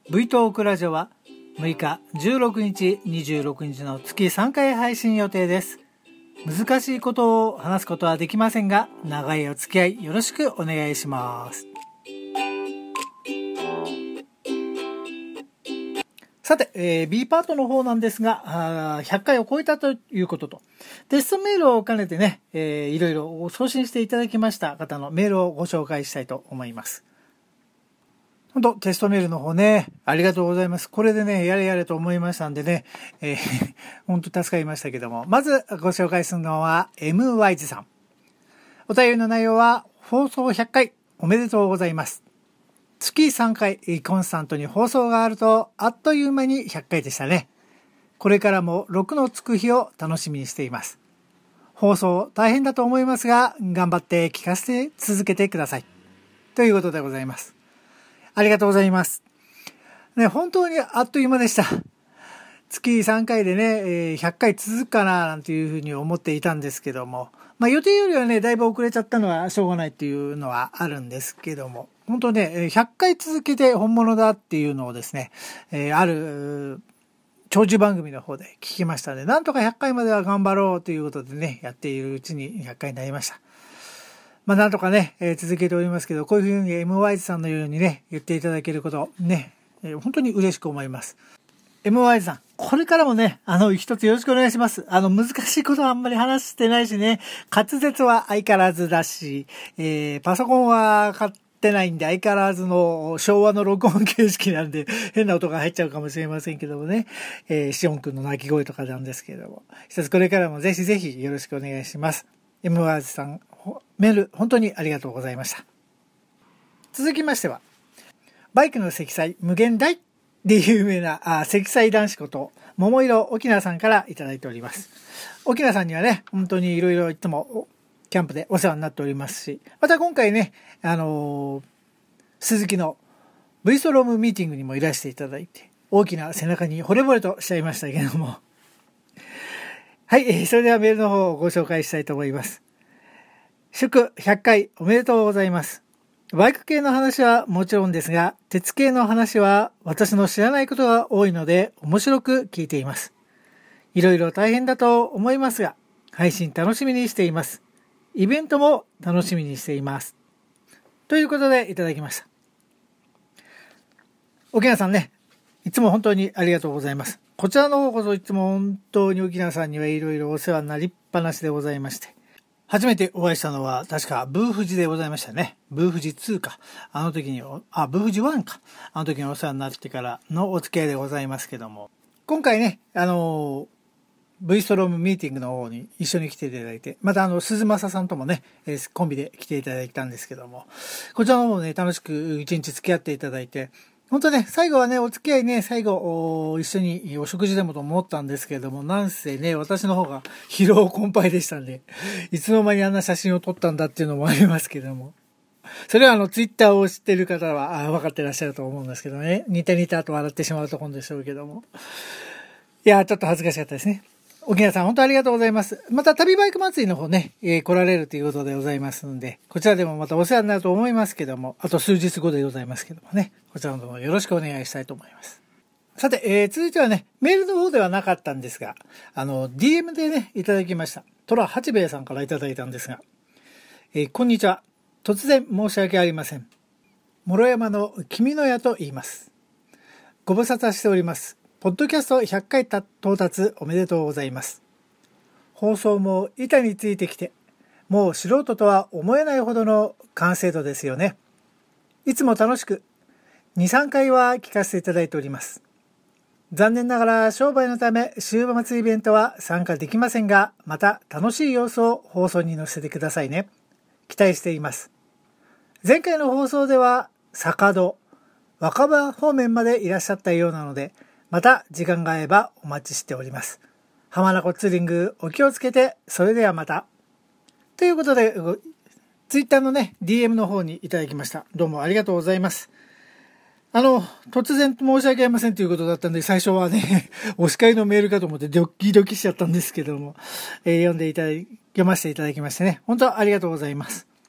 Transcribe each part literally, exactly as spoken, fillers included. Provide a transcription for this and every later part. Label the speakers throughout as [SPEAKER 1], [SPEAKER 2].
[SPEAKER 1] V トークラジオはむいか、じゅうろくにち、にじゅうろくにちの月さんかい配信予定です。難しいことを話すことはできませんが、長いお付き合いよろしくお願いします。さて、えー、B パートの方なんですが、ひゃっかいを超えたということと、テストメールを兼ねてね、えー、いろいろ送信していただきました方のメールをご紹介したいと思います。本当テストメールの方ね、ありがとうございます。これでね、やれやれと思いましたんでね、えー、本当助かりましたけども、まずご紹介するのは エムワイズ さん。お便りの内容は、放送ひゃっかいおめでとうございます。月さんかいコンスタントに放送があると、あっという間にひゃっかいでしたね。これからもろくのつく日を楽しみにしています。放送大変だと思いますが、頑張って聞かせて続けてください。ということでございます。ありがとうございます。ね、本当にあっという間でした。月さんかいでね、ひゃっかい続くかななんていうふうに思っていたんですけども、まあ予定よりはね、だいぶ遅れちゃったのはしょうがないっていうのはあるんですけども、本当ね、ひゃっかい続けて本物だっていうのをですね、えー、ある長寿番組の方で聞きましたので、なんとかひゃっかいまでは頑張ろうということでね、やっているうちにひゃっかいになりました。まあなんとかね、えー、続けておりますけど、こういうふうに エムワイズ さんのようにね、言っていただけることね、えー、本当に嬉しく思います。エムワイズ さん、これからもね、あの、一つよろしくお願いします。あの、難しいことはあんまり話してないしね、滑舌は相変わらずだし、えー、パソコンは買ってないんで、相変わらずの昭和の録音形式なんで、変な音が入っちゃうかもしれませんけどもね、えー、シオン君の鳴き声とかなんですけれども、一つこれからもぜひぜひよろしくお願いします。エムワイズ さん、メール、本当にありがとうございました。続きましては、バイクの積載無限大で有名なあ積載男子こと桃色沖縄さんからいただいております。沖縄さんにはね、本当にいろいろいつもキャンプでお世話になっておりますし、また今回ね、あのー、鈴木の V ストロームミーティングにもいらしていただいて、大きな背中に惚れ惚れとしちゃいましたけども。はい、それではメールの方をご紹介したいと思います。祝ひゃっかいおめでとうございます。バイク系の話はもちろんですが、鉄系の話は私の知らないことが多いので面白く聞いています。いろいろ大変だと思いますが、配信楽しみにしています。イベントも楽しみにしています。ということでいただきました。沖縄さんね、いつも本当にありがとうございます。こちらの方こそいつも本当に沖縄さんにはいろいろお世話になりっぱなしでございまして、初めてお会いしたのは確かブーフジでございましたね。ブーフジツーか。あの時に、あ、ブーフジワンか。あの時にお世話になってからのお付き合いでございますけども。今回ね、あの、V ストロームミーティングの方に一緒に来ていただいて、またあの、鈴正さんともね、コンビで来ていただいたんですけども、こちらの方ね、楽しく一日付き合っていただいて、本当ね、最後はね、お付き合いね、最後、一緒にお食事でもと思ったんですけれども、なんせね、私の方が疲労困憊でしたんで、いつの間にあんな写真を撮ったんだっていうのもありますけども。それはあの、ツイッターを知ってる方は、あ分かってらっしゃると思うんですけどね、似た似たと笑ってしまうところでしょうけども。いや、ちょっと恥ずかしかったですね。沖縄さん、本当ありがとうございます。また、旅バイク祭りの方ね、えー、来られるということでございますので、こちらでもまたお世話になると思いますけども、あと数日後でございますけどもね、こちらの方よろしくお願いしたいと思います。さて、えー、続いてはね、メールの方ではなかったんですが、あの、ディーエム でね、いただきました。トラ八兵衛さんからいただいたんですが、えー、こんにちは。突然申し訳ありません。諸山の君の屋と言います。ご無沙汰しております。ポッドキャストひゃっかい到達おめでとうございます。放送も板についてきて、もう素人とは思えないほどの完成度ですよね。いつも楽しく、に、さんかいは聞かせていただいております。残念ながら商売のため週末イベントは参加できませんが、また楽しい様子を放送に載せてくださいね。期待しています。前回の放送では坂戸、若葉方面までいらっしゃったようなので、また時間が合えばお待ちしております。浜名湖ツーリングお気をつけて、それではまた。ということで、ツイッターのね、ディーエム の方にいただきました。どうもありがとうございます。あの、突然申し訳ありませんということだったんで、最初はね、お叱りのメールかと思ってドキドキしちゃったんですけども、えー、読んでいただき、読ませていただきましてね、本当はありがとうございます。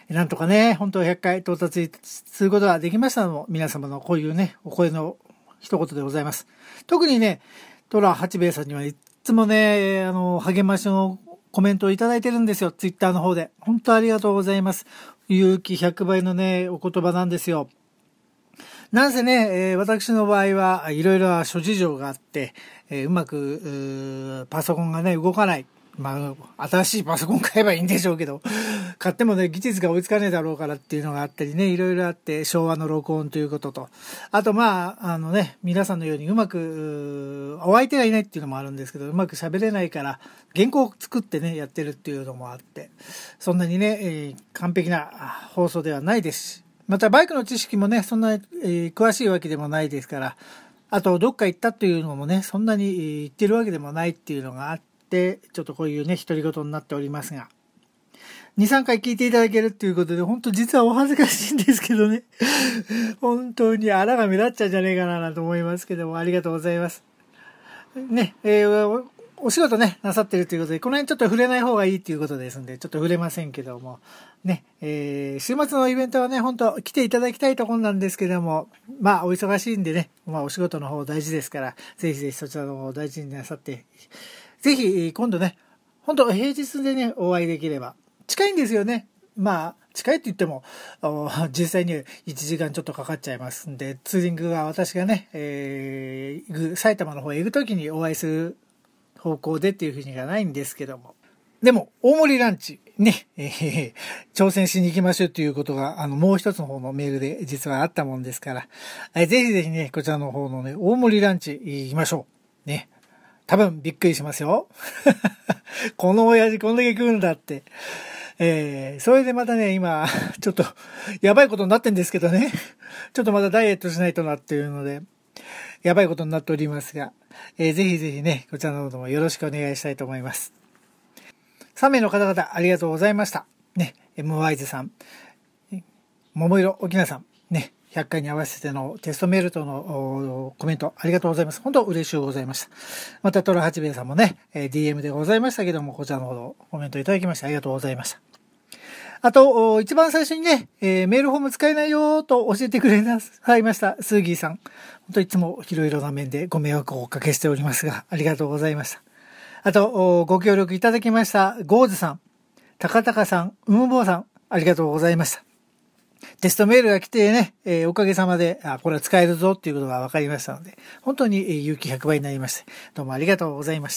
[SPEAKER 1] なんとかね、本当ひゃっかい到達することができましたのも、皆様のこういうね、お声の一言でございます。特にね、トラ八兵衛さんにはいつもね、あの、励ましのコメントをいただいてるんですよ。ツイッターの方で。本当ありがとうございます。勇気ひゃくばいのね、お言葉なんですよ。なんせね、えー、私の場合はいろいろ諸事情があって、えー、うまく、うパソコンがね、動かない。まあ、新しいパソコン買えばいいんでしょうけど、買ってもね、技術が追いつかねえだろうからっていうのがあったりね、いろいろあって、昭和の録音ということと、あとまあ、あのね、皆さんのようにうまく、お相手がいないっていうのもあるんですけど、うまく喋れないから、原稿を作ってね、やってるっていうのもあって、そんなにね、えー、完璧な放送ではないですし、またバイクの知識もね、そんな、えー、詳しいわけでもないですから、あとどっか行ったっていうのもね、そんなに言ってるわけでもないっていうのがあって、でちょっとこういうね独り言になっておりますが に,さん 回聞いていただけるっていうことで本当実はお恥ずかしいんですけどね本当にあらが目立っちゃうんじゃねえかなと思いますけどもありがとうございますね、えー、お, お仕事ねなさってるということでこの辺ちょっと触れない方がいいということですんでちょっと触れませんけどもね、えー、週末のイベントはね本当来ていただきたいところなんですけどもまあお忙しいんでねまあお仕事の方大事ですからぜひぜひそちらの方を大事になさってぜひ今度ね、本当平日でね、お会いできれば。近いんですよね。まあ、近いって言っても、実際にいちじかんちょっとかかっちゃいますんで、ツーリングが私がね、えー、行く埼玉の方へ行くときにお会いする方向でっていうふうにはないんですけども。でも、大盛りランチ、ね、えー、挑戦しに行きましょうということが、あの、もう一つの方のメールで実はあったもんですから、えー、ぜひぜひね、こちらの方のね、大盛りランチ行きましょう。ね。多分びっくりしますよ。この親父こんだけ食うんだって。えー、それでまたね、今、ちょっと、やばいことになってんですけどね。ちょっとまたダイエットしないとなっていうので、やばいことになっておりますが、えー、ぜひぜひね、こちらの方もよろしくお願いしたいと思います。さん名の方々、ありがとうございました。ね、エムワイズ さん、桃色沖縄さん、ね、ひゃっかいに合わせてのテストメールとのコメントありがとうございます。本当嬉しゅうございました。またトラ八兵衛さんもね、ディーエム でございましたけども、こちらのほどコメントいただきましてありがとうございました。あと、一番最初にね、メールフォーム使えないよと教えてくれなさいました、スーギーさん。本当いつもいろいろな面でご迷惑をおかけしておりますが、ありがとうございました。あと、ご協力いただきました、ゴーズさん、高高さん、うむぼうさん、ありがとうございました。テストメールが来てね、えー、おかげさまで、あ、これは使えるぞっていうことが分かりましたので、本当に、えー、勇気ひゃくばいになりまして、どうもありがとうございました。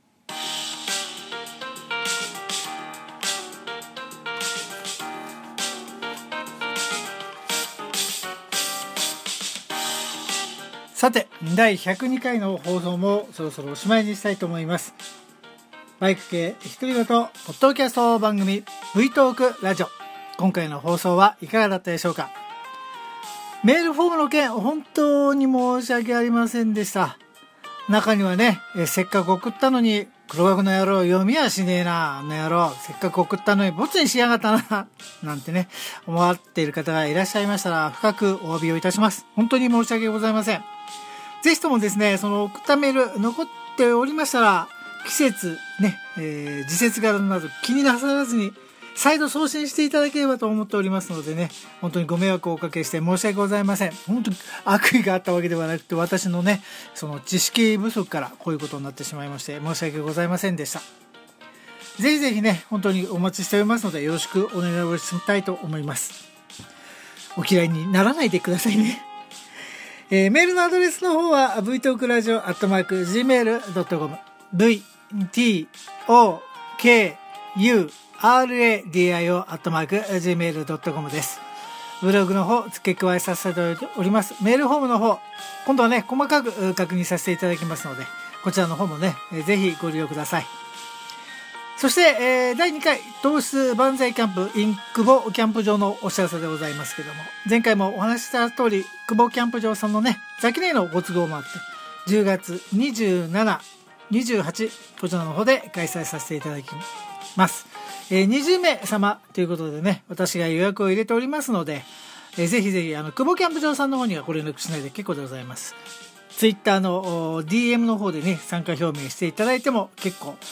[SPEAKER 1] さて、だいひゃくにかいの放送もそろそろおしまいにしたいと思います。バイク系独り言ポッドキャスト番組 V トークラジオ。今回の放送はいかがだったでしょうか。メールフォームの件本当に申し訳ありませんでした。中にはね、えせっかく送ったのに黒学の野郎読みはしねえな、あの野郎せっかく送ったのにボツにしやがったななんてね思っている方がいらっしゃいましたら深くお詫びをいたします。本当に申し訳ございません。ぜひともですねその送ったメール残っておりましたら季節ね、えー、時節柄など気になさらずに再度送信していただければと思っておりますのでね、本当にご迷惑をおかけして申し訳ございません。本当に悪意があったわけではなくて、私のね、その知識不足からこういうことになってしまいまして、申し訳ございませんでした。ぜひぜひね、本当にお待ちしておりますので、よろしくお願いをしたいと思います。お嫌いにならないでくださいね。えー、メールのアドレスの方は、ブイトークラジオアットマークジーメールドットコム、ブイトークラジオ アットマークジーメールドットコム です。ブログの方付け加えさせております。メールフォームの方今度はね細かく確認させていただきますので、こちらの方もねぜひご利用ください。そして、えー、だいにかい糖質万歳キャンプ in 久保キャンプ場のお知らせでございますけども、前回もお話しした通り久保キャンプ場さんのねザキネのご都合もあってじゅうがつにじゅうしち、にじゅうはちこちらの方で開催させていただきます。えー、にじゅうめい様ということでね、私が予約を入れておりますので、えー、ぜひぜひあの久保キャンプ場さんの方にはご連絡しないで結構でございます。ツイッターの ディーエム の方でね参加表明していただいても結構、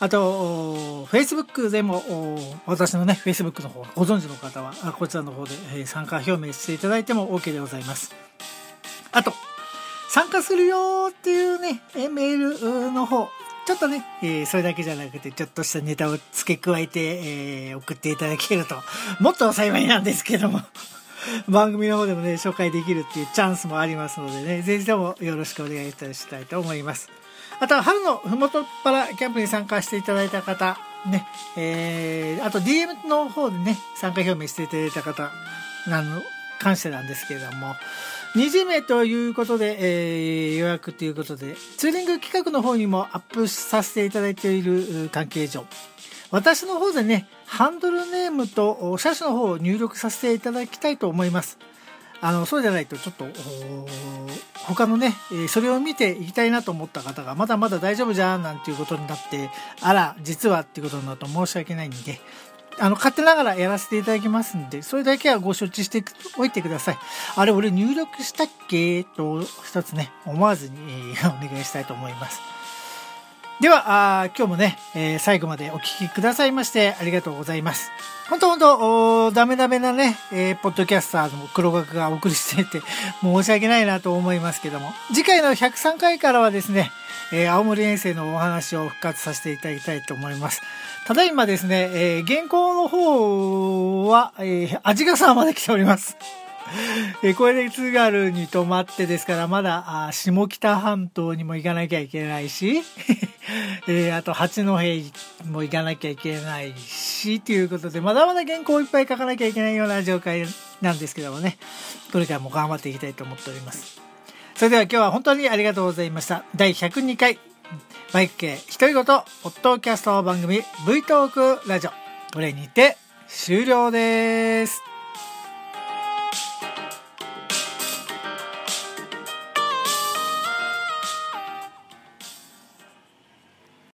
[SPEAKER 1] あと、Facebook でも、私のね、Facebook の方、ご存知の方は、こちらの方で参加表明していただいても OK でございます。あと、参加するよっていうね、メールの方、ちょっとね、えー、それだけじゃなくて、ちょっとしたネタを付け加えて、えー、送っていただけると、もっと幸いなんですけども、番組の方でもね、紹介できるっていうチャンスもありますのでね、ぜひともよろしくお願いいたしたいと思います。あとは、春のふもとっぱらキャンプに参加していただいた方、ね、えー、あと ディーエム の方でね、参加表明していただいた方、なの、関してなんですけれども、にじゅうめいということで、えー、予約ということで、ツーリング企画の方にもアップさせていただいている関係上、私の方でね、ハンドルネームと車種の方を入力させていただきたいと思います。あの、そうじゃないとちょっと、他のね、それを見ていきたいなと思った方が、まだまだ大丈夫じゃんなんていうことになって、あら、実はっていうことになると申し訳ないんで、あの、勝手ながらやらせていただきますんで、それだけはご承知しておいてください。あれ、俺入力したっけと、一つね、思わずに、えー、お願いしたいと思います。では、あ今日もね、えー、最後までお聞きくださいましてありがとうございます。本当本当、ダメダメなね、えー、ポッドキャスターの黒学がお送りしていて、申し訳ないなと思いますけども、次回のひゃくさんかいからはですね、えー、青森遠征のお話を復活させていただきたいと思います。ただいまですね、えー、原稿の方は、えー、鰺ヶ沢まで来ております。えー、これで津軽に泊まってですから、まだ、あ下北半島にも行かなきゃいけないし、えー、あと八戸も行かなきゃいけないし、ということで、まだまだ原稿をいっぱい書かなきゃいけないような状態なんですけどもね、これからも頑張っていきたいと思っております。それでは今日は本当にありがとうございました。だいひゃくにかい、バイク系独り言、ポッドキャスト番組 V トークラジオ。これにて終了です。